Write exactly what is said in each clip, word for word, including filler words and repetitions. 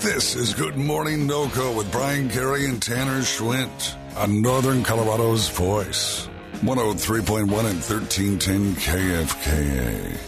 This is Good Morning NoCo with Brian Carey and Tanner Schwint on Northern Colorado's Voice. one oh three point one and thirteen ten K F K A.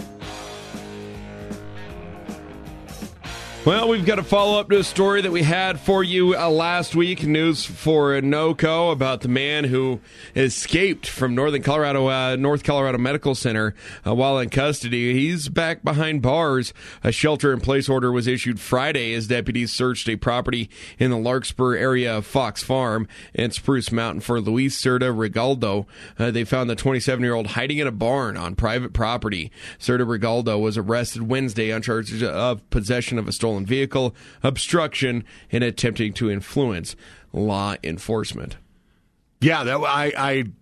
Well, we've got to follow up to a story that we had for you uh, last week. News for NoCo about the man who escaped from Northern Colorado, uh, North Colorado Medical Center uh, while in custody. He's back behind bars. A shelter-in-place order was issued Friday as deputies searched a property in the Larkspur area of Fox Farm and Spruce Mountain for Luis Cerda Regaldo. Uh, they found the twenty-seven-year-old hiding in a barn on private property. Cerda Regaldo was arrested Wednesday on charges of possession of a stolen vehicle, obstruction, and attempting to influence law enforcement. Yeah, that, I,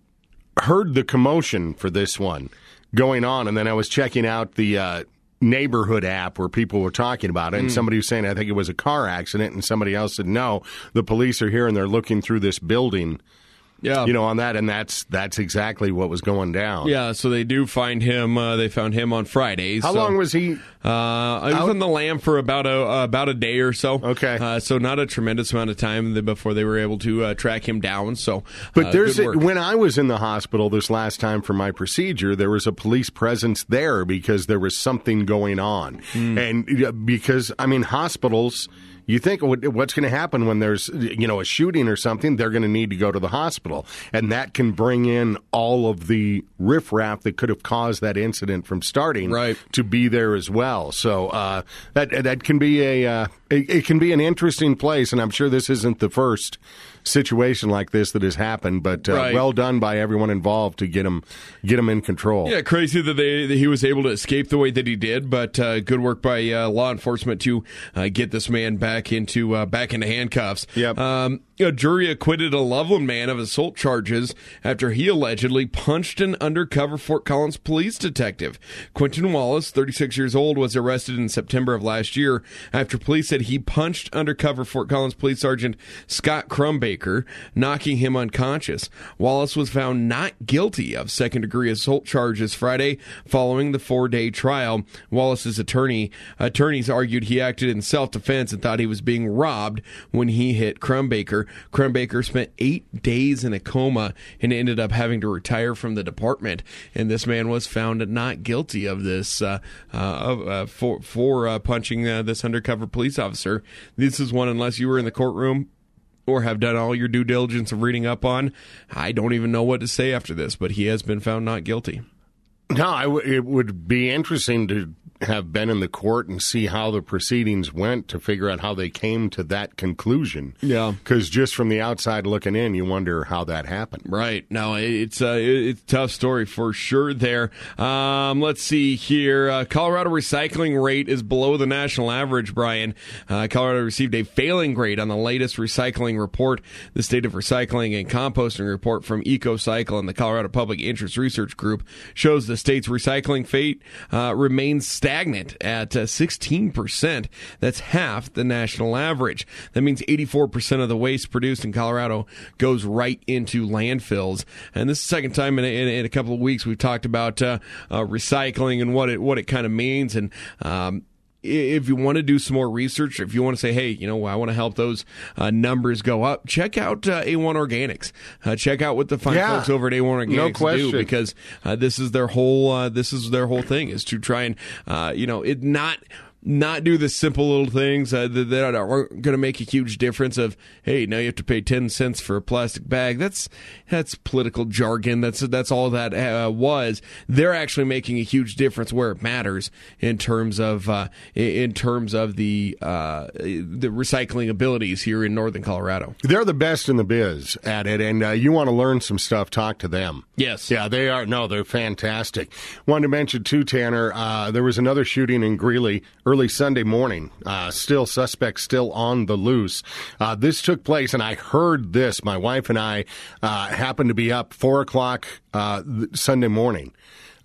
I heard the commotion for this one going on, and then I was checking out the uh, neighborhood app where people were talking about it, and mm. somebody was saying, I think it was a car accident, and somebody else said, no, the police are here, and they're looking through this building. Yeah, you know, on that, and that's that's exactly what was going down. Yeah, so they do find him. Uh, they found him on Friday. How so, long was he? Uh, he was out? on the lam for about a uh, about a day or so. Okay, uh, so not a tremendous amount of time before they were able to uh, track him down. So, but uh, there's a, when I was in the hospital this last time for my procedure, there was a police presence there because there was something going on, mm. and because I mean hospitals. You think what's going to happen when there's, you know, a shooting or something, they're going to need to go to the hospital. And that can bring in all of the riffraff that could have caused that incident from starting right. to be there as well. So uh, that that can be a uh, it, it can be an interesting place. And I'm sure this isn't the first situation like this that has happened, but uh, right. well done by everyone involved to get him get him in control. Yeah, crazy that, they, that he was able to escape the way that he did, but uh, good work by uh, law enforcement to uh, get this man back into uh, back into handcuffs. Yep. Um, a jury acquitted a Loveland man of assault charges after he allegedly punched an undercover Fort Collins police detective. Quentin Wallace, thirty-six years old, was arrested in September of last year after police said he punched undercover Fort Collins Police Sergeant Scott Crumbaker, knocking him unconscious. Wallace was found not guilty of second-degree assault charges Friday following the four-day trial. Wallace's attorney attorneys argued he acted in self-defense and thought he was being robbed when he hit Crumbaker. Crumbaker spent eight days in a coma and ended up having to retire from the department. And this man was found not guilty of this uh, uh, uh, for for uh, punching uh, this undercover police officer. This is one, unless you were in the courtroom or have done all your due diligence of reading up on, I don't even know what to say after this, but he has been found not guilty. No, I w- it would be interesting to have been in the court and see how the proceedings went to figure out how they came to that conclusion. Yeah. Because just from the outside looking in, you wonder how that happened. Right. No, it's a, it's a tough story for sure there. Um, let's see here. Uh, Colorado recycling rate is below the national average, Brian. Uh, Colorado received a failing grade on the latest recycling report. The State of Recycling and Composting report from EcoCycle and the Colorado Public Interest Research Group shows the state's recycling fate uh, remains stagnant. Stagnant at uh, sixteen percent. That's half the national average. That means eighty-four percent of the waste produced in Colorado goes right into landfills. And this is the second time in a, in, in a couple of weeks we've talked about uh, uh, recycling and what it what it kind of means. And um, if you want to do some more research, if you want to say, hey, you know, I want to help those uh, numbers go up, check out uh, A one Organics. Uh, check out what the fine yeah, folks over at A one Organics no question. do, because uh, this is their whole uh, this is their whole thing, is to try and uh, you know it not. Not do the simple little things uh, that, that aren't going to make a huge difference of, hey, now you have to pay ten cents for a plastic bag. That's that's political jargon. That's that's all that uh, was. They're actually making a huge difference where it matters in terms of uh, in terms of the uh, the recycling abilities here in Northern Colorado. They're the best in the biz at it, and uh, you want to learn some stuff, talk to them. Yes. Yeah, they are. No, they're fantastic. Wanted to mention, too, Tanner, uh, there was another shooting in Greeley early Sunday morning. Uh, still suspects still on the loose. Uh, this took place, and I heard this. My wife and I uh, happened to be up four o'clock uh, Sunday morning.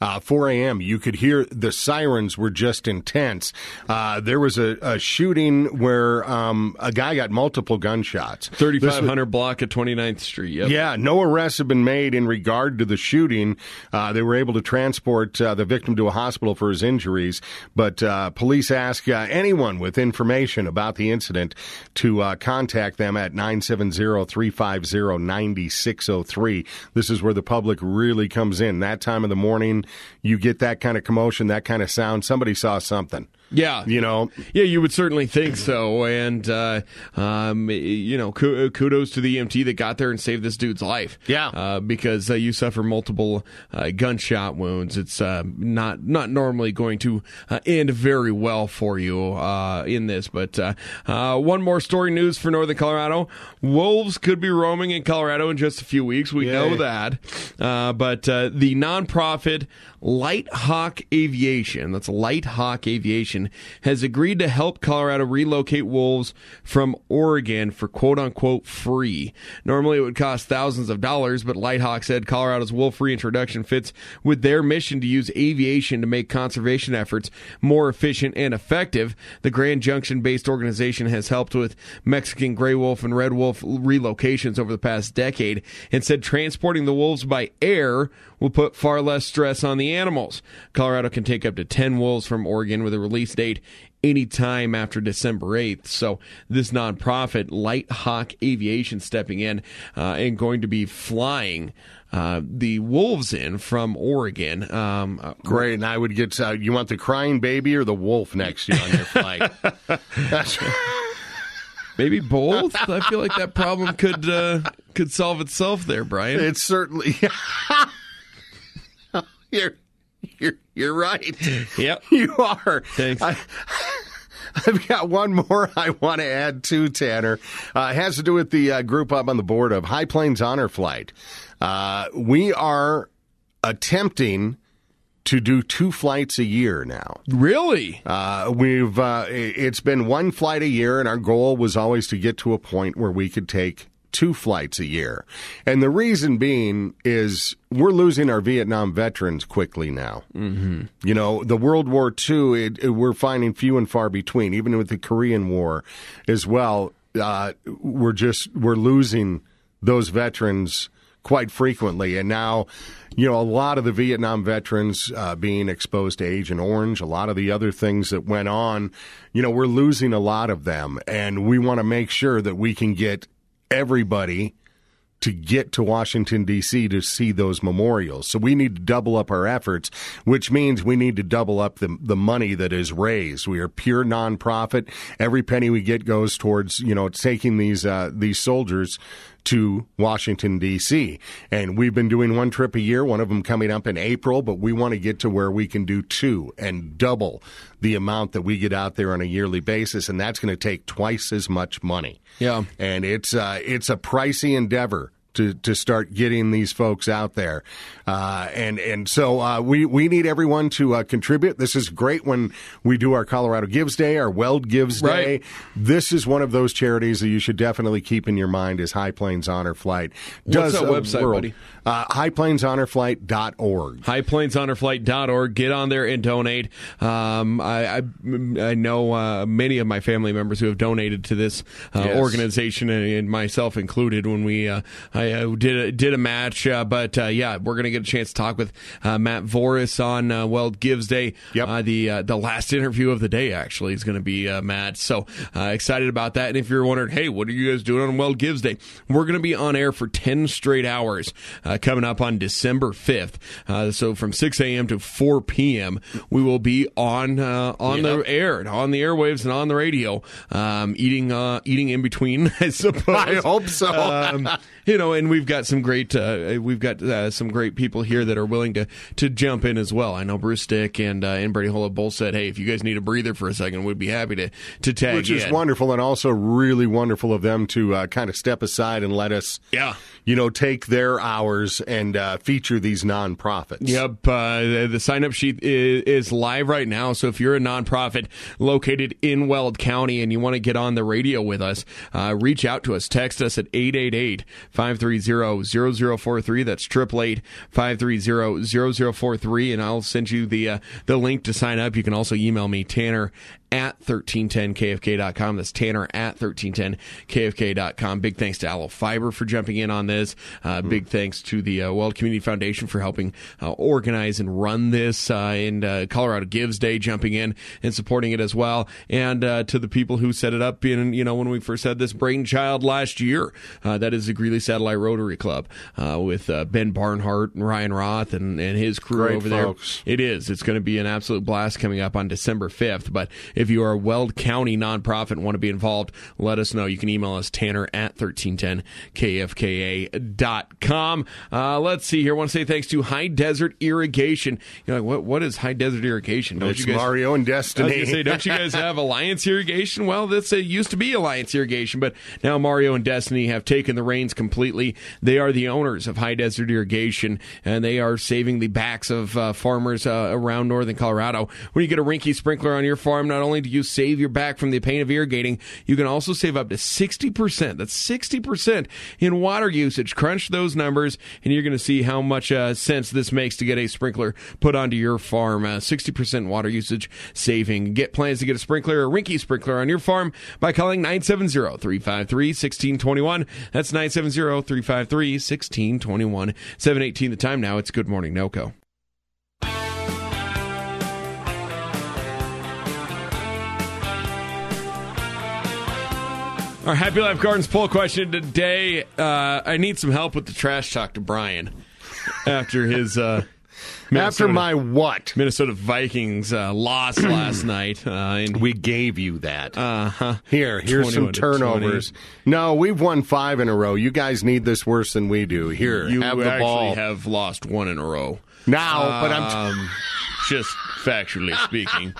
uh, four a.m., you could hear the sirens were just intense. Uh, there was a, a shooting where um, a guy got multiple gunshots. thirty-five hundred block of twenty-ninth Street. Yep. Yeah, no arrests have been made in regard to the shooting. Uh, they were able to transport uh, the victim to a hospital for his injuries, but uh, police ask uh, anyone with information about the incident to uh, contact them at nine seven zero, three five zero, nine six zero three. This is where the public really comes in. That time of the morning, you get that kind of commotion, that kind of sound. Somebody saw something. Yeah. You know? Yeah, you would certainly think so. And, uh, um, you know, kudos to the E M T that got there and saved this dude's life. Yeah. Uh, because uh, you suffer multiple uh, gunshot wounds. It's uh, not not normally going to uh, end very well for you uh, in this. But uh, uh, one more story news for Northern Colorado. Wolves could be roaming in Colorado in just a few weeks. We Yay. know that. Uh, but uh, the nonprofit Light Hawk Aviation, that's Light Hawk Aviation, has agreed to help Colorado relocate wolves from Oregon for quote-unquote free. Normally it would cost thousands of dollars, but Light Hawk said Colorado's wolf reintroduction fits with their mission to use aviation to make conservation efforts more efficient and effective. The Grand Junction-based organization has helped with Mexican gray wolf and red wolf relocations over the past decade and said transporting the wolves by air will put far less stress on the animals. Colorado can take up to ten wolves from Oregon with a release date anytime after December eighth. So this nonprofit, Light Hawk Aviation, stepping in uh, and going to be flying uh, the wolves in from Oregon. Um, uh, Great, and I would get, uh, you want the crying baby or the wolf next to you on your flight? That's Maybe both. I feel like that problem could uh, could solve itself there, Brian. It's certainly... You're, you're, you're right. Yep. You are. Thanks. I, I've got one more I want to add to, Tanner. Uh, it has to do with the uh, group up on the board of High Plains Honor Flight. Uh, we are attempting to do two flights a year now. Really? Uh, we've uh, it's been one flight a year, and our goal was always to get to a point where we could take two flights a year. And the reason being is we're losing our Vietnam veterans quickly now. Mm-hmm. You know, the World War Two, it, it, we're finding few and far between. Even with the Korean War as well, uh, we're just, we're losing those veterans quite frequently. And now, you know, a lot of the Vietnam veterans uh, being exposed to Agent Orange, a lot of the other things that went on, you know, we're losing a lot of them. And we want to make sure that we can get everybody to get to Washington, D C to see those memorials. So we need to double up our efforts, which means we need to double up the the money that is raised. We are pure nonprofit. Every penny we get goes towards, you know, taking these uh, these soldiers to Washington, D C And we've been doing one trip a year, one of them coming up in April, but we want to get to where we can do two and double the amount that we get out there on a yearly basis, and that's going to take twice as much money. Yeah. And it's uh, it's a pricey endeavor to to start getting these folks out there. Uh, and and so uh, we, we need everyone to uh, contribute. This is great when we do our Colorado Gives Day, our Weld Gives Day. Right. This is one of those charities that you should definitely keep in your mind as High Plains Honor Flight. What's Does that website, world, buddy? Uh, high plains honor flight dot org. high plains honor flight dot org. Get on there and donate. Um, I, I, I know uh, many of my family members who have donated to this uh, Yes. organization, and, and myself included, when we uh, I uh, did a, did a match. Uh, but uh, yeah, we're going to get a chance to talk with uh, Matt Voris on uh, Weld Gives Day. Yep. Uh, the uh, the last interview of the day actually is going to be uh, Matt. So uh, excited about that. And if you're wondering, hey, what are you guys doing on Weld Gives Day? We're going to be on air for ten straight hours. Uh, coming up on December fifth. Uh, so from six a.m. to four p.m., we will be on uh, on Yep. the air, on the airwaves, and on the radio, um, eating uh, eating in between, I suppose. I hope so. um, you know, and we've got some great uh, we've got uh, some great people here that are willing to to jump in as well. I know Bruce Stick and uh, and Brady Hola both said, hey, if you guys need a breather for a second, we'd be happy to to tag Which in. is wonderful, and also really wonderful of them to uh, kind of step aside and let us, Yeah. you know, take their hours and uh, feature these nonprofits. Yep. Uh, the, the sign-up sheet is, is live right now. So if you're a nonprofit located in Weld County and you want to get on the radio with us, uh, reach out to us. Text us at eight eight eight, five three zero, zero zero four three. That's eight eight eight, five three zero, zero zero four three, and I'll send you the uh, the link to sign up. You can also email me, Tanner at thirteen ten K F K dot com. That's Tanner at thirteen ten K F K dot com. Big thanks to Aloe Fiber for jumping in on this. Uh, mm. Big thanks to the uh, Weld Community Foundation for helping uh, organize and run this, uh, and uh, Colorado Gives Day jumping in and supporting it as well. And uh, to the people who set it up in, you know, when we first had this brainchild last year, uh, that is the Greeley Satellite Rotary Club uh, with uh, Ben Barnhart and Ryan Roth and, and his crew Great over folks. there. It is. It's going to be an absolute blast coming up on December fifth. But if you are a Weld County nonprofit and want to be involved, let us know. You can email us, Tanner at thirteen ten K F K A dot com. Uh, let's see here. I want to say thanks to High Desert Irrigation. You're like, what, what is High Desert Irrigation? Don't it's you guys, Mario and Destiny. I was going to say, don't you guys have Alliance Irrigation? Well, this uh, used to be Alliance Irrigation, but now Mario and Destiny have taken the reins completely. They are the owners of High Desert Irrigation, and they are saving the backs of uh, farmers uh, around northern Colorado. When you get a Rinky sprinkler on your farm, not only do you save your back from the pain of irrigating, you can also save up to sixty percent. That's sixty percent in water usage. Crunch those numbers, and you're going to see how much uh, sense this makes to get a sprinkler put onto your farm. Uh, sixty percent water usage saving. Get plans to get a sprinkler or Rinky sprinkler on your farm by calling nine seven zero, three five three, one six two one. That's nine seven zero, three five three, one six two one. seven eighteen the time now. It's Good Morning NoCo. Our Happy Life Gardens poll question today. Uh, I need some help with the trash talk to Brian after his uh, after my what? Minnesota Vikings uh, loss last night. Uh, and we gave you that. Uh-huh. Here, here's some turnovers. No, we've won five in a row. You guys need this worse than we do. Here, you have the ball. You actually have lost one in a row. Now, um, but I'm t- just factually speaking.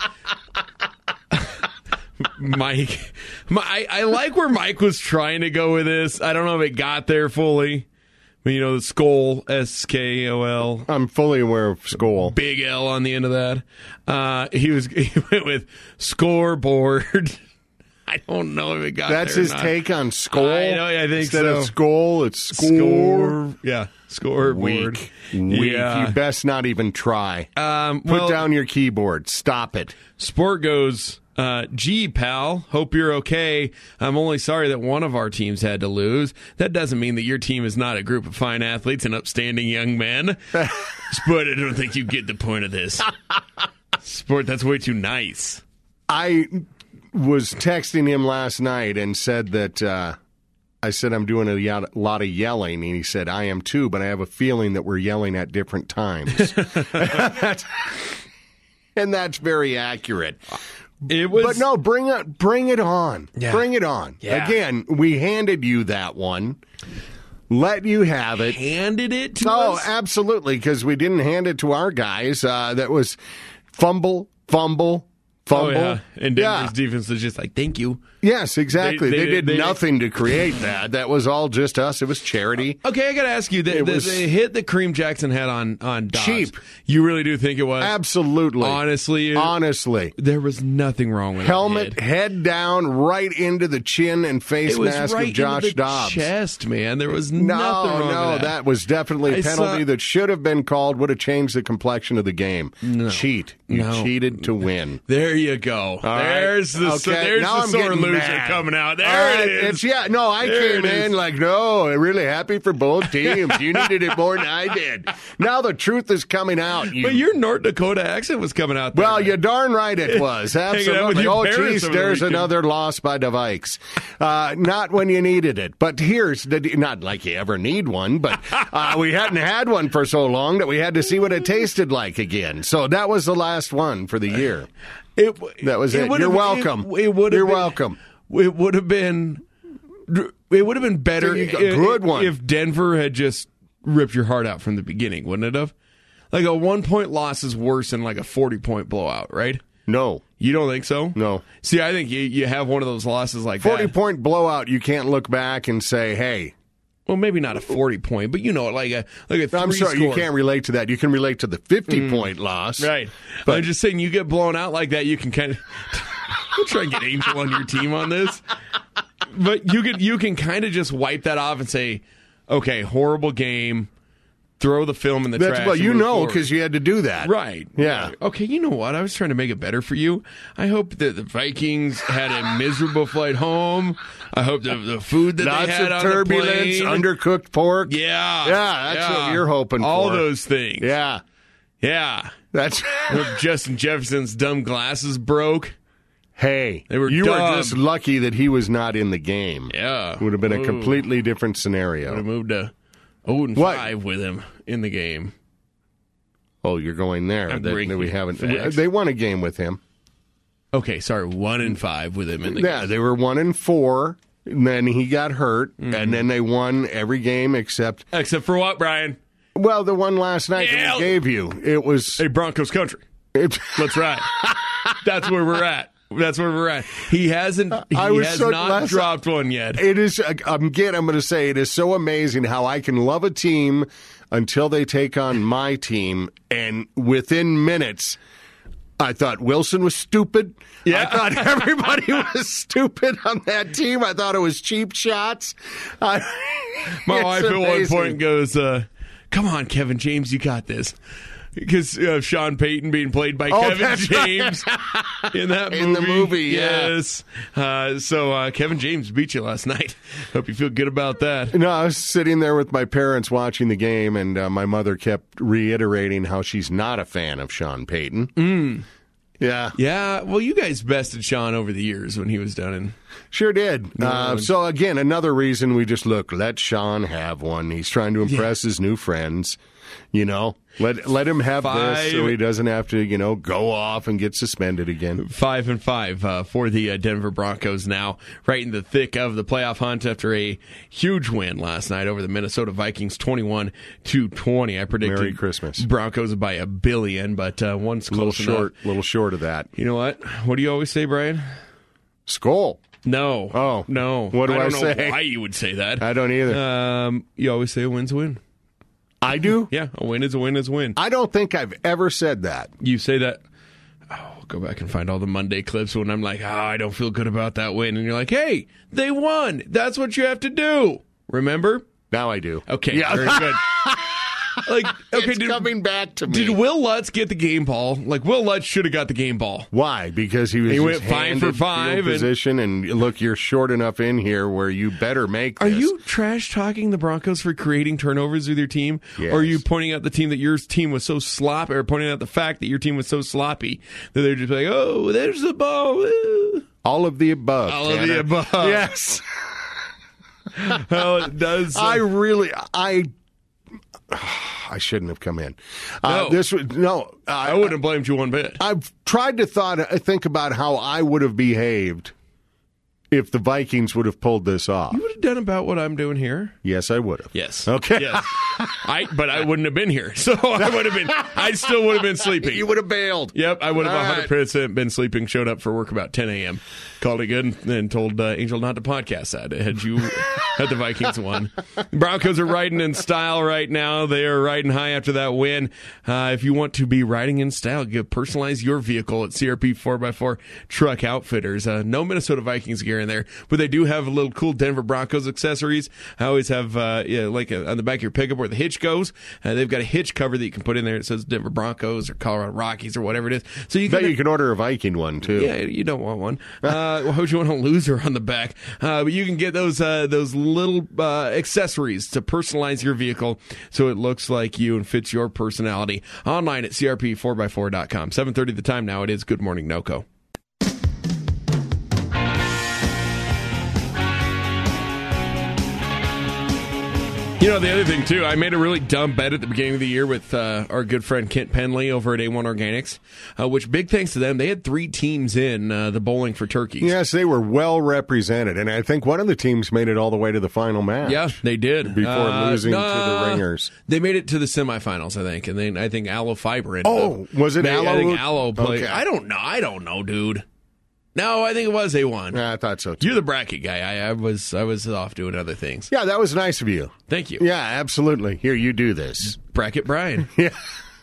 Mike, my, I, I like where Mike was trying to go with this. I don't know if it got there fully. But, you know, the Skol, S K O L. I'm fully aware of Skol. Big L on the end of that. Uh, he was he went with scoreboard. I don't know if it got That's there his or not. take on Skol? I know, I think Instead so. of Skol, it's score. Score. Yeah, scoreboard. Weak. Weak. Yeah. You best not even try. Um, Put well, down your keyboard. Stop it. Sport goes... Uh, gee, pal, hope you're okay. I'm only sorry that one of our teams had to lose. That doesn't mean that your team is not a group of fine athletes and upstanding young men. Sport, I don't think you get the point of this. Sport, that's way too nice. I was texting him last night and said that, uh, I said I'm doing a lot of yelling, and he said, I am too, but I have a feeling that we're yelling at different times. And that's very accurate. It was, but no, bring it, bring it on. Yeah. Bring it on. Yeah. Again, we handed you that one. Let you have it. Handed it to oh, us? Oh, absolutely, because we didn't hand it to our guys. Uh, that was fumble, fumble, fumble. Oh, yeah. And Denver's yeah. defense was just like, thank you. Yes, exactly. They, They- they, they- did they- nothing to create that. That was all just us. It was charity. Okay, I got to ask you, the, It the, was- the hit that Kareem Jackson had on, on Dobbs, Cheap. You really do think it was? Absolutely. Honestly, it- Honestly. there was nothing wrong with Helmet, that hit. head down, right into the chin and face It was mask right of Josh into the Dobbs. chest, man. There was No, nothing wrong no, with that. that was definitely a I penalty saw- that should have been called, would have changed the complexion of the game. No. Cheat. You No. cheated to win. There you go. right. There's the Okay, so, there's now the I'm sore getting loser mad. coming out. There All right, it is. It's, yeah, no, I There came it is. in like, no, I'm really happy for both teams. You needed it more than I did. Now the truth is coming out. You, But your North Dakota accent was coming out there. well, you're darn right it was. Hanging out with Absolutely. your Oh, parents geez, over the there's weekend. another loss by the Vikes. Uh, not when you needed it. But here's the not like you ever need one, but uh, we hadn't had one for so long that we had to see what it tasted like again. So that was the last one for the year. It, That was it. would You're have- welcome. It, it would have You're been- welcome. It would have been. It would have been better So you got- if, good one. if Denver had just ripped your heart out from the beginning, wouldn't it have? Like a one point loss is worse than like a forty point blowout, right? No. You don't think so? No. See, I think you, you have one of those losses like forty that. point blowout, you can't look back and say, hey, Well, maybe not a forty point, but you know, like a like a three I'm sorry, you score. can't relate to that. You can relate to the fifty point loss. Right. But- I'm just saying, you get blown out like that, you can kind of we'll try and get Angel on your team on this. But you can you can kind of just wipe that off and say, okay, horrible game. Throw the film in the That's, trash. well, and you move know, forward. because you had to do that. Right. Yeah. Right. Okay, you know what? I was trying to make it better for you. I hope that the Vikings had a miserable flight home. I hope the, the food that Lots they had of on turbulence, the plane. undercooked pork. Yeah. Yeah, that's yeah. what you're hoping All for. those things. Yeah. Yeah. That's Hope Justin Jefferson's dumb glasses broke. Hey, They were you dumb. were just lucky that he was not in the game. Yeah. Would have been a Ooh. completely different Would scenario. have moved to oh and What? five with him in the game. Oh, you're going there. I'm That, that bringing we haven't. facts. They won a game with him. Okay, sorry, one and five with him in the Yeah, game. they were one and four. And then he got hurt, Mm-hmm. and then they won every game except Except for what, Brian? well, the one last night Yeah. that we gave you. It was Hey, Broncos country. it, Let's ride. That's where we're at. That's where we're at. He hasn't. He I was has so not glad- dropped one yet. It is again. I'm going to say it is so amazing how I can love a team until they take on my team, and within minutes, I thought Wilson was stupid. Yeah. I thought everybody was stupid on that team. I thought it was cheap shots. I, My it's wife at one amazing. point goes, uh, "Come on, Kevin James, you got this." Because uh, Sean Payton being played by Oh, Kevin that's right. James in that movie. In the movie, yeah. Yes. Uh, so uh, Kevin James beat you last night. Hope you feel good about that. No, I was sitting there with my parents watching the game, and uh, my mother kept reiterating how she's not a fan of Sean Payton. Mm. Yeah, Yeah, well, you guys bested Sean over the years when he was done in. sure did. Uh, so, again, another reason we just look, let Sean have one. He's trying to impress his new friends. You know, let let him have this so Five. he doesn't have to, you know, go off and get suspended again. Five and five uh, for the uh, Denver Broncos now, right in the thick of the playoff hunt after a huge win last night over the Minnesota Vikings, twenty-one to twenty. I predicted Merry Christmas. Broncos by a billion, but uh, one's A little close short, enough. little short of that. You know what? What do you always say, Brian? Skull. No. Oh. no. What do I I don't know say? why you would say that. I don't either. Um, you always say a win's a win. I do? Yeah, a win is a win is a win. I don't think I've ever said that. You say that. Oh, go back and find all the Monday clips when I'm like, oh, I don't feel good about that win. And you're like, hey, they won. That's what you have to do. Remember? Now I do. Okay, Yeah. very good. Like, okay, it's did, coming back to me. did Will Lutz get the game ball? Like, Will Lutz should have got the game ball. Why? Because he was He just went five for handed five field and- position, and look, you're short enough in here where you better make Are this. you trash talking the Broncos for creating turnovers with your team? Yes. Or are you pointing out the team that your team was so sloppy, or pointing out the fact that your team was so sloppy that they're just like, oh, there's the ball. Woo." All of the above. All of the Tanner. above. Yes. Well, it does. I really, I, I shouldn't have come in. Uh, No. This was no. I, I wouldn't have blamed you one bit. I've tried to thought, think about how I would have behaved if the Vikings would have pulled this off. You would have done about what I'm doing here. Yes, I would have. Yes. Okay. Yes. I, but I wouldn't have been here. So I would have been, I still would have been sleeping. You would have bailed. Yep, I would have All one right. hundred percent been sleeping, showed up for work about ten a.m., called it good, and then told uh, Angel not to podcast that had you had the Vikings won. The Broncos are riding in style right now. They are riding high after that win. Uh, if you want to be riding in style, get, personalize your vehicle at C R P four by four Truck Outfitters. Uh, no Minnesota Vikings gear in there, but they do have a little cool Denver Broncos accessories. I always have, uh, yeah, like a, on the back of your pickup where the hitch goes. Uh, they've got a hitch cover that you can put in there. It says Denver Broncos or Colorado Rockies or whatever it is. So you Bet can you can order a Viking one too. yeah, you don't want one. Uh, why would you want a loser on the back? Uh, but you can get those uh, those little uh, accessories to personalize your vehicle so it looks like you and fits your personality. Online at C R P four by four dot com. seven thirty the time now. It is Good Morning NoCo. You know, the other thing, too, I made a really dumb bet at the beginning of the year with uh, our good friend Kent Penley over at A one Organics, uh, which, big thanks to them, they had three teams in uh, the bowling for turkeys. Yes, they were well represented, and I think one of the teams made it all the way to the final match. Yeah, they did. Before Uh, losing to nah, the Ringers. They made it to the semifinals, I think, and then I think Aloe Fiber ended Oh, up- was it they- Aloe? I think Aloe played. Okay. I don't know. I don't know, dude. No, I think it was A one. Yeah, I thought so too. You're the bracket guy. I, I was I was off doing other things. Yeah, that was nice of you. Thank you. Yeah, absolutely. Here, you do this. Bracket Brian. Yeah.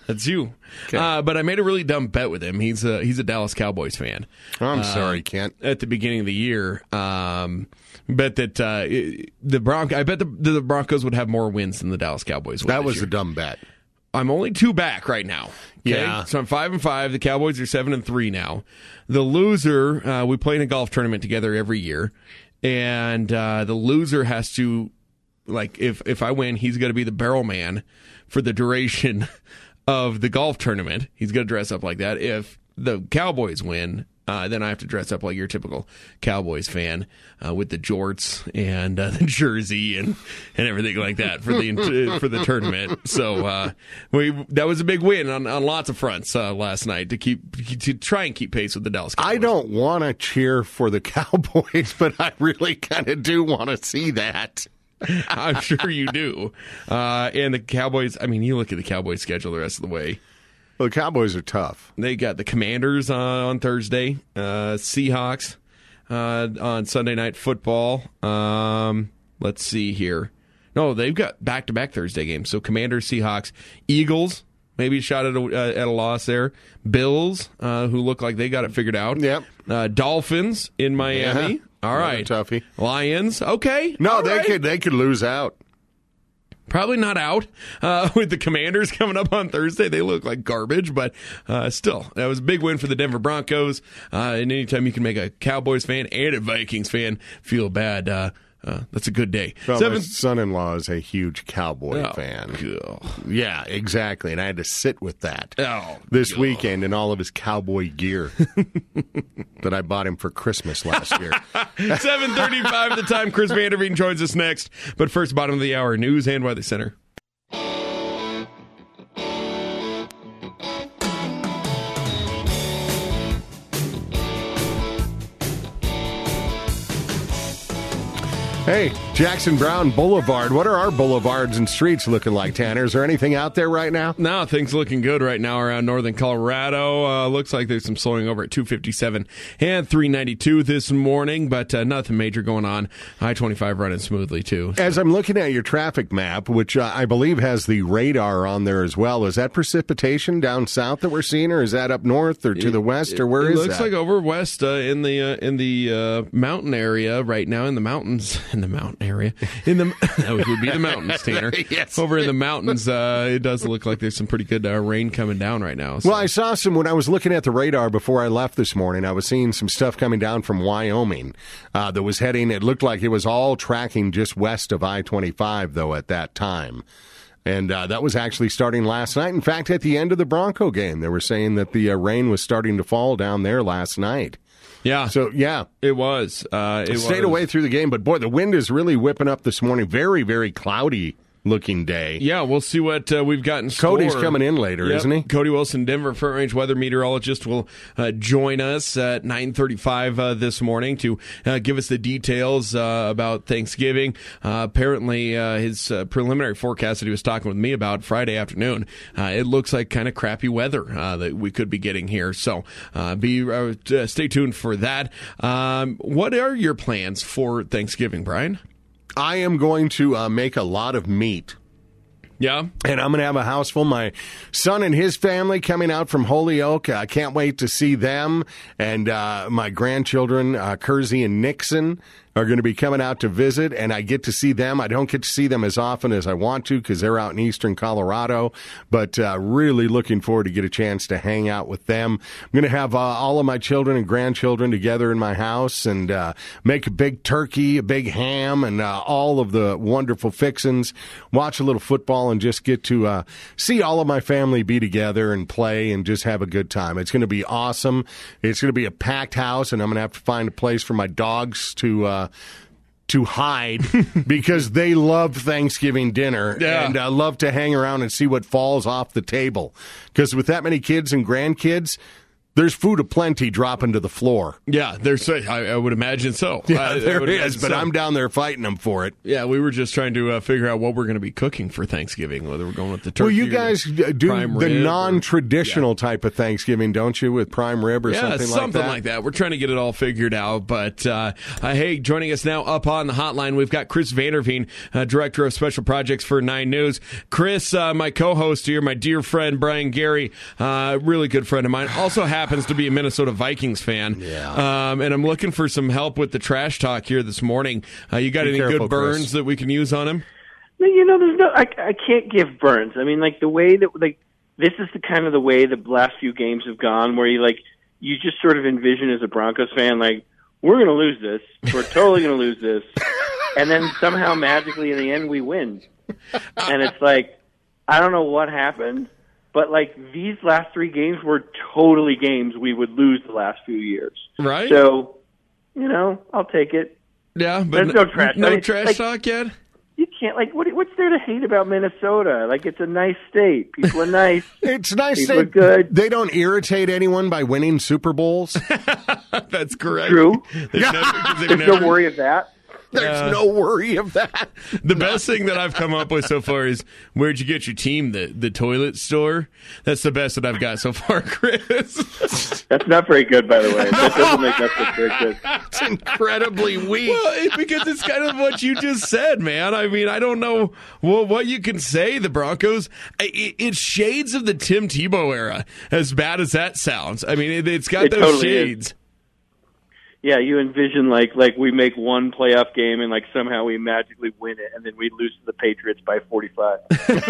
That's you. Okay. Uh, but I made a really dumb bet with him. He's a he's a Dallas Cowboys fan. I'm uh, sorry, Kent. At the beginning of the year, um, bet that uh, the Bronc I bet the, the Broncos would have more wins than the Dallas Cowboys would. That this was year. a dumb bet. I'm only two back right now. Okay? Yeah. So I'm five and five. The Cowboys are seven and three now. The loser, uh, we play in a golf tournament together every year, and uh, the loser has to, like, if if I win, he's going to be the barrel man for the duration of the golf tournament. He's going to dress up like that. If the Cowboys win, uh, then I have to dress up like your typical Cowboys fan uh, with the jorts and uh, the jersey and, and everything like that for the for the tournament. So uh, we that was a big win on, on lots of fronts uh, last night to keep to try and keep pace with the Dallas Cowboys. I don't want to cheer for the Cowboys, but I really kind of do want to see that. I'm sure you do. Uh, and the Cowboys, I mean, you look at the Cowboys schedule the rest of the way. Well, the Cowboys are tough. They got the Commanders uh, on Thursday, uh, Seahawks uh, on Sunday Night Football. Um, let's see here. No, they've got back-to-back Thursday games. So Commanders, Seahawks, Eagles, maybe a shot at a, uh, at a loss there. Bills, uh, who look like they got it figured out. Yep. Uh, Dolphins in Miami. Yeah. All right. Toughie. Lions, okay. No, All they right. could they could lose out. Probably not out uh, with the Commanders coming up on Thursday. They look like garbage, but uh, still, that was a big win for the Denver Broncos. Uh, and anytime you can make a Cowboys fan and a Vikings fan feel bad, uh, uh, that's a good day. Well, Seven- my son-in-law is a huge Cowboy Oh, fan. God. Yeah, exactly. And I had to sit with that Oh, this God. weekend in all of his cowboy gear that I bought him for Christmas last year. seven thirty-five the time. Chris Vanderveen joins us next. But first, bottom of the hour, news and weather center. Hey, Jackson Brown Boulevard. What are our boulevards and streets looking like, Tanner? Is there anything out there right now? No, things looking good right now around northern Colorado. Uh, looks like there's some slowing over at two fifty-seven and three ninety-two this morning, but uh, nothing major going on. I twenty-five running smoothly, too. As I'm looking at your traffic map, which uh, I believe has the radar on there as well, is that precipitation down south that we're seeing, or is that up north or to It- the west, or where it is looks that? like over west uh, in the uh, in the uh, mountain area right now, in the mountains, in the mountain area, in the that would be the mountains, Tanner. Yes. Over in the mountains, uh, it does look like there's some pretty good uh, rain coming down right now. So. Well, I saw some when I was looking at the radar before I left this morning. I was seeing some stuff coming down from Wyoming uh, that was heading. It looked like it was all tracking just west of I twenty-five, though, at that time. And uh, that was actually starting last night. In fact, at the end of the Bronco game, they were saying that the uh, rain was starting to fall down there last night. yeah, So, yeah, it was. Uh, it stayed was. away through the game. But, boy, the wind is really whipping up this morning. Very, very cloudy looking day. Yeah, we'll see what uh, we've got in store. Cody's coming in later, Yep. isn't he? Cody Wilson, Denver Front Range weather meteorologist, will uh, join us at nine thirty-five uh, this morning to uh, give us the details uh, about Thanksgiving. Uh, apparently, uh, his uh, preliminary forecast that he was talking with me about Friday afternoon, uh, it looks like kind of crappy weather uh, that we could be getting here. So uh, be uh, stay tuned for that. Um, what are your plans for Thanksgiving, Brian? I am going to uh, make a lot of meat. Yeah. And I'm going to have a house full. My son and his family coming out from Holyoke. I can't wait to see them. And uh, my grandchildren, uh, Kersey and Nixon, are going to be coming out to visit, and I get to see them. I don't get to see them as often as I want to because they're out in eastern Colorado, but uh, really looking forward to get a chance to hang out with them. I'm going to have uh, all of my children and grandchildren together in my house and uh, make a big turkey, a big ham, and uh, all of the wonderful fixins, watch a little football, and just get to uh, see all of my family be together and play and just have a good time. It's going to be awesome. It's going to be a packed house, and I'm going to have to find a place for my dogs to uh, to hide because they love Thanksgiving dinner Yeah. and uh, love to hang around and see what falls off the table. Because with that many kids and grandkids, there's food aplenty dropping to the floor. Yeah, there's. I, I would imagine so. Yeah, I, there I is, but so. I'm down there fighting them for it. Yeah, we were just trying to uh, figure out what we're going to be cooking for Thanksgiving, whether we're going with the turkey. Well, you guys do the non-traditional or, yeah. type of Thanksgiving, don't you, with prime rib or yeah, something, something like that? like that. We're trying to get it all figured out. But, uh, uh, hey, joining us now up on the hotline, we've got Chris Vanderveen, uh, Director of Special Projects for Nine News. Chris, uh, my co-host here, my dear friend Brian Gary, uh, really good friend of mine, also happens to be a Minnesota Vikings fan. Yeah. Um, and I'm looking for some help with the trash talk here this morning. Uh, you got Be any careful, good burns Chris. that we can use on him? You know, there's no. I, I can't give burns. I mean, like the way that like this is the kind of the way the last few games have gone, where you like you just sort of envision as a Broncos fan, like we're going to lose this, we're totally going to lose this, and then somehow magically in the end we win, and it's like I don't know what happened, but like these last three games were totally games we would lose the last few years, right? So, you know, I'll take it. Yeah, but there's no trash. No I mean, trash like, talk yet. You can't, like, what, what's there to hate about Minnesota? Like, it's a nice state. People are nice. It's nice. People They, are good. They don't irritate anyone by winning Super Bowls. That's correct. True. They've never, they've There's never, no worry of that. There's Uh, no worry of that. The best thing that I've come up with so far is, where'd you get your team? The the toilet store? That's the best that I've got so far, Chris. That's not very good, by the way. That doesn't make us look very good. It's incredibly weak. Well, it, because it's kind of what you just said, man. I mean, I don't know well, what you can say. The Broncos, it, it's shades of the Tim Tebow era, as bad as that sounds. I mean, it, it's got It those totally shades. is. Yeah, you envision like like we make one playoff game and like somehow we magically win it, and then we lose to the Patriots by forty-five.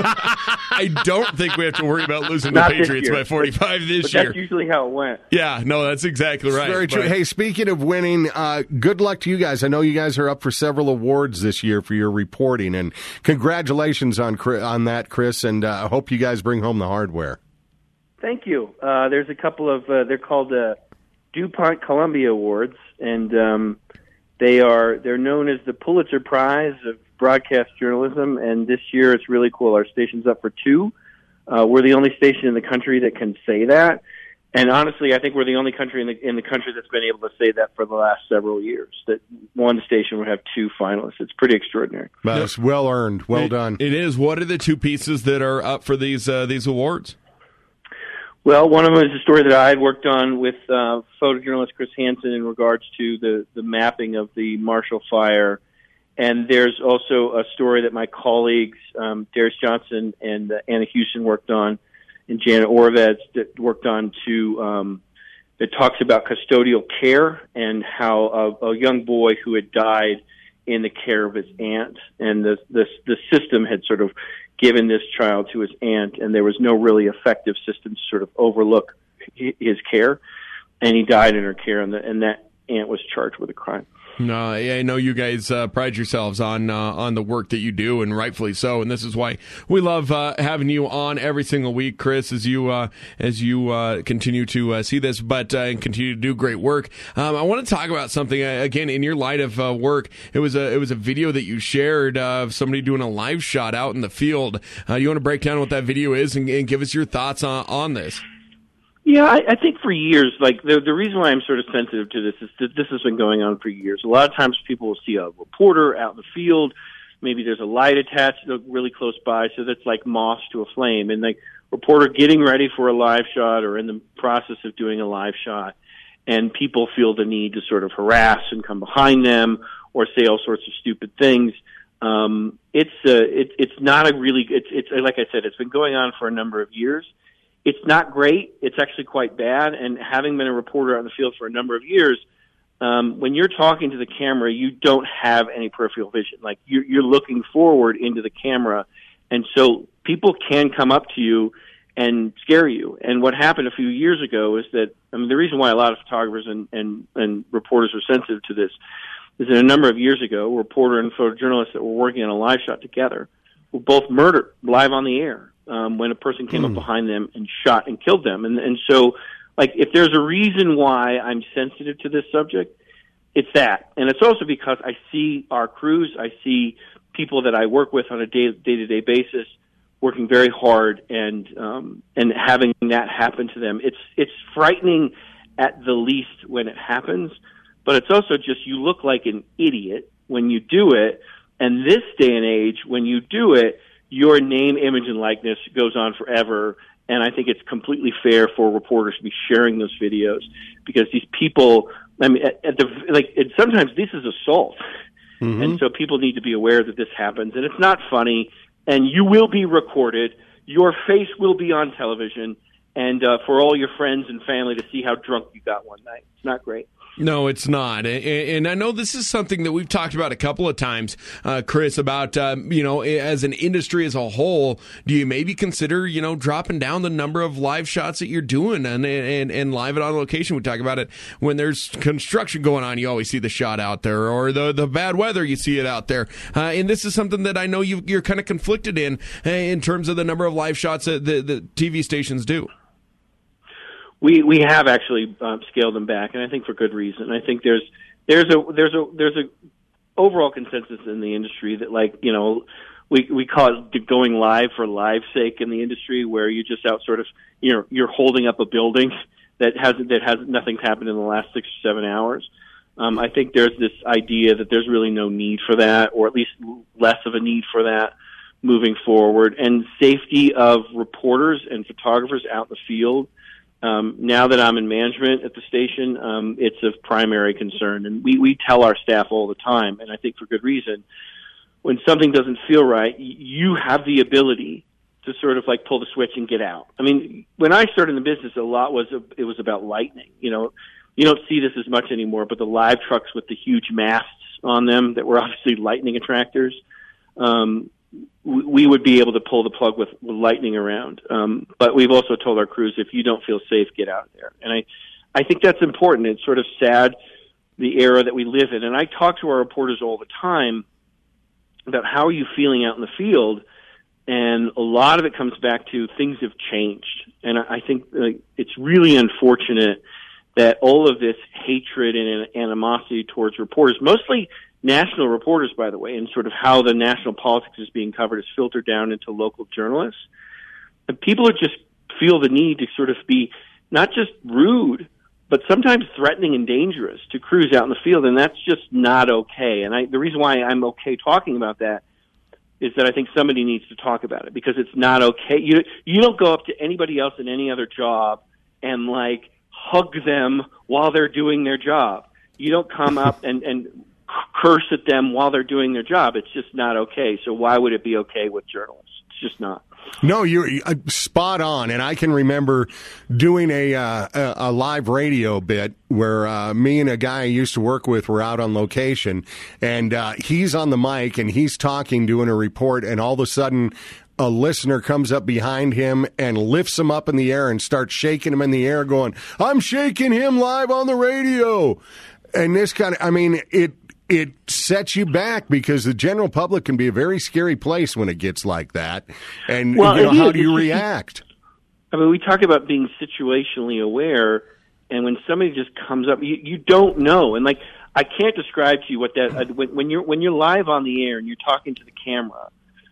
I don't think we have to worry about losing Not the this Patriots year, by forty-five this but year. that's usually how it went. Yeah, no, that's exactly right. Very true. But- Hey, speaking of winning, uh, good luck to you guys. I know you guys are up for several awards this year for your reporting, and congratulations on on that, Chris. And uh, I hope you guys bring home the hardware. Thank you. Uh, there's a couple of uh, they're called uh, DuPont Columbia Awards, and um, they are they're known as the Pulitzer Prize of broadcast journalism. And this year, it's really cool. Our station's up for two. Uh, we're the only station in the country that can say that. And honestly, I think we're the only country in the in the country that's been able to say that for the last several years. That one station would have two finalists. It's pretty extraordinary. Well, it's well earned. Well it, done. It is. What are the two pieces that are up for these uh, these awards? Well, one of them is a story that I had worked on with uh, photojournalist Chris Hansen in regards to the, the mapping of the Marshall Fire. And there's also a story that my colleagues, um, Darius Johnson and uh, Anna Houston, worked on, and Janet Orvez that worked on to um, that talks about custodial care and how a, a young boy who had died in the care of his aunt, and the the, the system had sort of given this child to his aunt, and there was no really effective system to sort of overlook his care, and he died in her care, and, the, and that aunt was charged with a crime. No, I know you guys uh, pride yourselves on uh, on the work that you do, and rightfully so. And this is why we love uh, having you on every single week, Chris, as you uh, as you uh, continue to uh, see this, but uh, and continue to do great work. Um, I want to talk about something uh, again in your light of uh, work. It was a it was a video that you shared of somebody doing a live shot out in the field. Uh, you want to break down what that video is and, and give us your thoughts on, on this? Yeah, I, I think for years, like the the reason why I'm sort of sensitive to this is that this has been going on for years. A lot of times people will see a reporter out in the field, maybe there's a light attached really close by, so that's like moss to a flame, and like reporter getting ready for a live shot or in the process of doing a live shot, and people feel the need to sort of harass and come behind them or say all sorts of stupid things. Um, it's uh, it, it's not a really it's it's like I said, it's been going on for a number of years. It's not great. It's actually quite bad. And having been a reporter out in the field for a number of years, um, when you're talking to the camera, you don't have any peripheral vision. Like you're, you're looking forward into the camera, and so people can come up to you and scare you. And what happened a few years ago is that I mean the reason why a lot of photographers and and, and reporters are sensitive to this is that a number of years ago, a reporter and photojournalists that were working on a live shot together were both murdered live on the air. Um, when a person came mm. up behind them and shot and killed them. And, and so, like, if there's a reason why I'm sensitive to this subject, it's that. And it's also because I see our crews, I see people that I work with on a day, day-to-day basis working very hard and um, and having that happen to them. It's it's frightening at the least when it happens, but it's also just you look like an idiot when you do it. And this day and age, when you do it, your name, image, and likeness goes on forever. And I think it's completely fair for reporters to be sharing those videos because these people, I mean, at, at the like, it, sometimes this is assault, mm-hmm. and so people need to be aware that this happens. And it's not funny. And you will be recorded. Your face will be on television, and uh, for all your friends and family to see how drunk you got one night. It's not great. No, it's not. And I know this is something that we've talked about a couple of times, uh, Chris, about, um, you know, as an industry as a whole, do you maybe consider, you know, dropping down the number of live shots that you're doing and, and, and live it on location? We talk about it when there's construction going on. You always see the shot out there, or the, the bad weather, you see it out there. Uh, and this is something that I know you, you're kind of conflicted in, uh, in terms of the number of live shots that the, the T V stations do. We we have actually um, scaled them back, and I think for good reason. I think there's there's a there's a there's a overall consensus in the industry that, like, you know, we we call it going live for live's sake in the industry, where you just out sort of you know you're holding up a building that hasn't that has nothing's happened in the last six or seven hours. Um, I think there's this idea that there's really no need for that, or at least less of a need for that moving forward. And safety of reporters and photographers out in the field. Um, now that I'm in management at the station, um, it's of primary concern. And we, we tell our staff all the time, and I think for good reason, when something doesn't feel right, you have the ability to sort of like pull the switch and get out. I mean, when I started in the business, a lot was, it was about lightning. You know, you don't see this as much anymore, but the live trucks with the huge masts on them that were obviously lightning attractors, um, we would be able to pull the plug with, with lightning around. Um, but we've also told our crews, if you don't feel safe, get out of there. And I, I think that's important. It's sort of sad, the era that we live in. And I talk to our reporters all the time about how are you feeling out in the field. And a lot of it comes back to things have changed. And I, I think uh, it's really unfortunate that all of this hatred and animosity towards reporters, mostly national reporters, by the way, and sort of how the national politics is being covered is filtered down into local journalists. And people are just feel the need to sort of be not just rude, but sometimes threatening and dangerous to crews out in the field, and that's just not okay. And I, the reason why I'm okay talking about that is that I think somebody needs to talk about it, because it's not okay. You you don't go up to anybody else in any other job and, like, hug them while they're doing their job. You don't come up and, and curse at them while they're doing their job. It's just not okay. So why would it be okay with journalists? It's just not. No, you're uh, spot on. And I can remember doing a uh, a, a live radio bit where uh, me and a guy I used to work with were out on location, and uh, he's on the mic and he's talking, doing a report, and all of a sudden a listener comes up behind him and lifts him up in the air and starts shaking him in the air, going, "I'm shaking him live on the radio." And this kind of, I mean, it it sets you back, because the general public can be a very scary place when it gets like that. And, well, you know, how is. do you react? I mean, we talk about being situationally aware, and when somebody just comes up, you, you don't know. And, like, I can't describe to you what that, uh, when, when you're when you're live on the air and you're talking to the camera,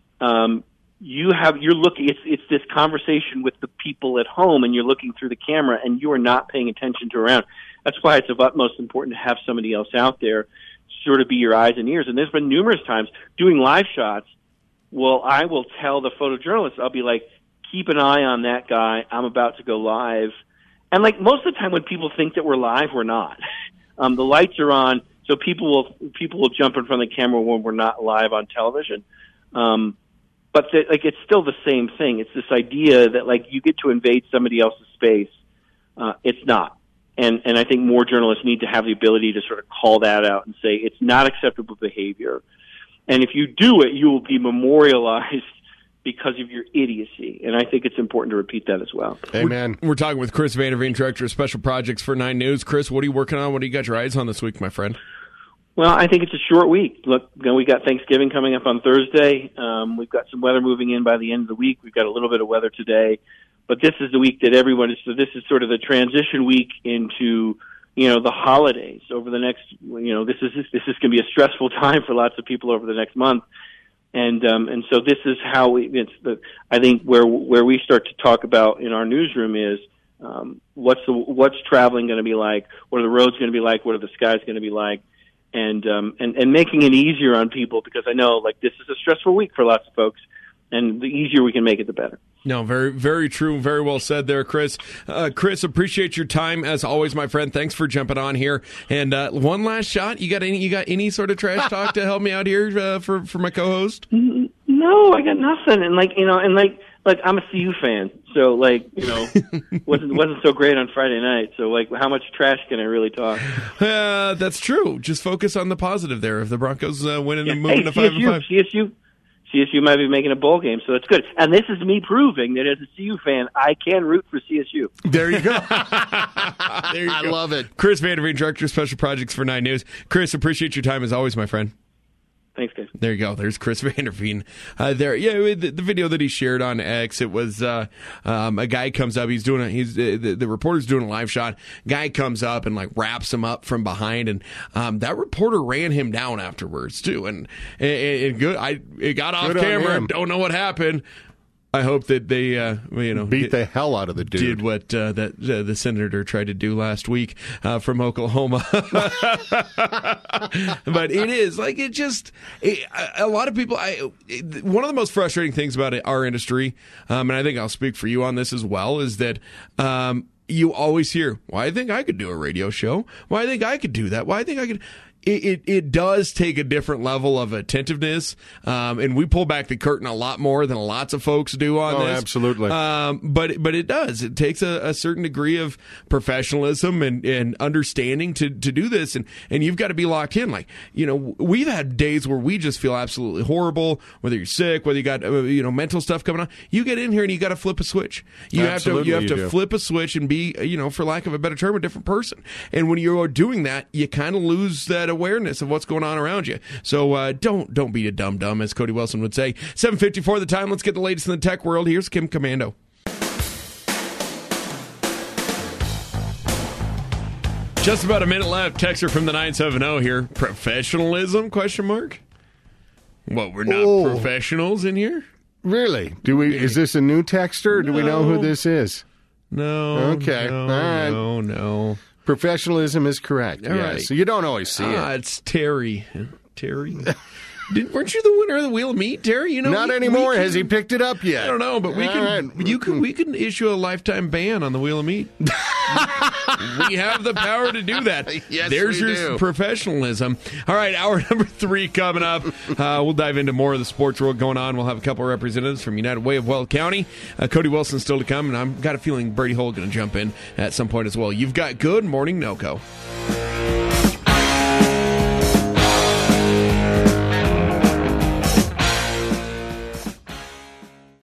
um, you have, you're looking, it's, it's this conversation with the people at home, and you're looking through the camera, and you are not paying attention to around. That's why it's of utmost importance to have somebody else out there sort of be your eyes and ears. And there's been numerous times doing live shots, well, I will tell the photojournalist, I'll be like, keep an eye on that guy. I'm about to go live. And, like, most of the time when people think that we're live, we're not. Um, the lights are on, so people will people will jump in front of the camera when we're not live on television. Um, but, the, like, it's still the same thing. It's this idea that, like, you get to invade somebody else's space. Uh, it's not. And and I think more journalists need to have the ability to sort of call that out and say it's not acceptable behavior. And if you do it, you will be memorialized because of your idiocy. And I think it's important to repeat that as well. Amen. We're, we're talking with Chris Vanderveen, Director of Special Projects for Nine News. Chris, what are you working on? What do you got your eyes on this week, my friend? Well, I think it's a short week. Look, you know, we got Thanksgiving coming up on Thursday. Um, we've got some weather moving in by the end of the week. We've got a little bit of weather today. But this is the week that everyone is, so this is sort of the transition week into, you know, the holidays over the next, you know, this is, this is going to be a stressful time for lots of people over the next month. And um, and so this is how we. It's the I think where where we start to talk about in our newsroom is um, what's the what's traveling going to be like, what are the roads going to be like, what are the skies going to be like, and um, and and making it easier on people, because I know like this is a stressful week for lots of folks, and the easier we can make it, the better. No, very, very true. Very well said there, Chris. Uh, Chris, appreciate your time as always, my friend. Thanks for jumping on here. And uh, one last shot. You got any? You got any sort of trash talk to help me out here uh, for for my co-host? No, I got nothing. And like you know, and like like I'm a C U fan, so like you know, wasn't wasn't so great on Friday night. So like, how much trash can I really talk? Uh, that's true. Just focus on the positive there. If the Broncos uh, win and yeah. moving hey, to five C S U, and five, C S U. C S U might be making a bowl game, so that's good. And this is me proving that as a C U fan, I can root for C S U. There you go. there you I go. love it. Chris Vanderveen, Director of Special Projects for Nine News. Chris, appreciate your time as always, my friend. Thanks, guys. There you go. There's Chris Vanderveen. Uh, there, yeah. The, the video that he shared on X, it was uh, um, a guy comes up. He's doing. A, he's uh, the, the reporter's doing a live shot. Guy comes up and like wraps him up from behind, and um, that reporter ran him down afterwards too. And it, it good. I it got off Good on camera. him. Don't know what happened. I hope that they, uh, you know, Beat get, the hell out of the dude. did what uh, that uh, the senator tried to do last week uh, from Oklahoma. But it is like it just it, a lot of people. I it, one of the most frustrating things about it, our industry, um, and I think I'll speak for you on this as well, is that. Um, you always hear, "Why I think I could do a radio show? Why I think I could do that? Why I think I could." It, it, it does take a different level of attentiveness, um, and we pull back the curtain a lot more than lots of folks do on Oh, this. absolutely. Um, but but it does. It takes a, a certain degree of professionalism and, and understanding to, to do this, and, and you've got to be locked in. Like, you know, we've had days where we just feel absolutely horrible, whether you're sick, whether you got uh, you know mental stuff coming on. You get in here and you got to flip a switch. You Absolutely have to you have you to do. flip a switch and be, you know, for lack of a better term, a different person. And when you're doing that, you kind of lose that awareness of what's going on around you. So uh, don't don't be a dum dum, as Cody Wilson would say. seven fifty-four the time. Let's get the latest in the tech world. Here's Kim Commando. Just about a minute left. Texter from the nine seven zero here. Professionalism? Question mark. What, we're not Oh. professionals in here? Really? Do we? Is this a new texter? Or do we know who No. this is? No. Okay. No, All right. no, no. Professionalism is correct. All yes. right. So you don't always see Ah, it. it's Terry. Terry. Did, weren't you the winner of the Wheel of Meat, Terry? You know, Not we- anymore. we can- Has he picked it up yet? I don't know, but we All can. right. You can. We can issue a lifetime ban on the Wheel of Meat. We have the power to do that. Yes, There's we your do. professionalism. All right, hour number three coming up. Uh, we'll dive into more of the sports world going on. We'll have a couple of representatives from United Way of Weld County. Uh, Cody Wilson still to come, and I've got a feeling Brady Hole going to jump in at some point as well. You've got Good Morning NoCo.